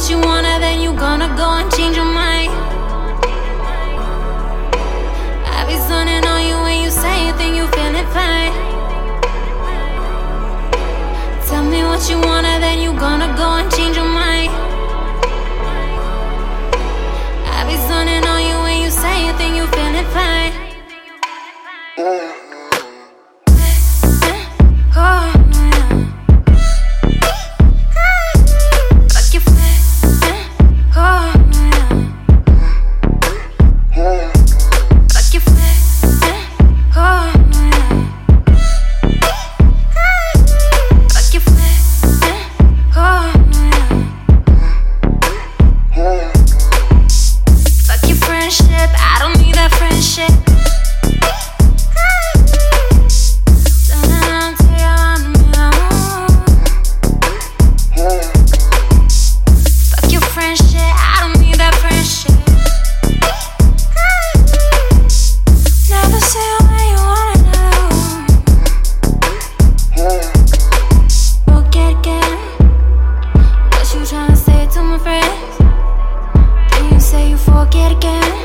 what you want and then you gonna go and change your mind. I be zoning on you when you say you think you feeling fine. Tell me what you want and then you gonna go and change your mind. I be zoning on you when you say you think you feeling fine. I don't need that friendship. Fuck your friendship, I don't need that friendship. Never say when you wanna know. Forget again what you tryna say to my friends. Then you say you forget again.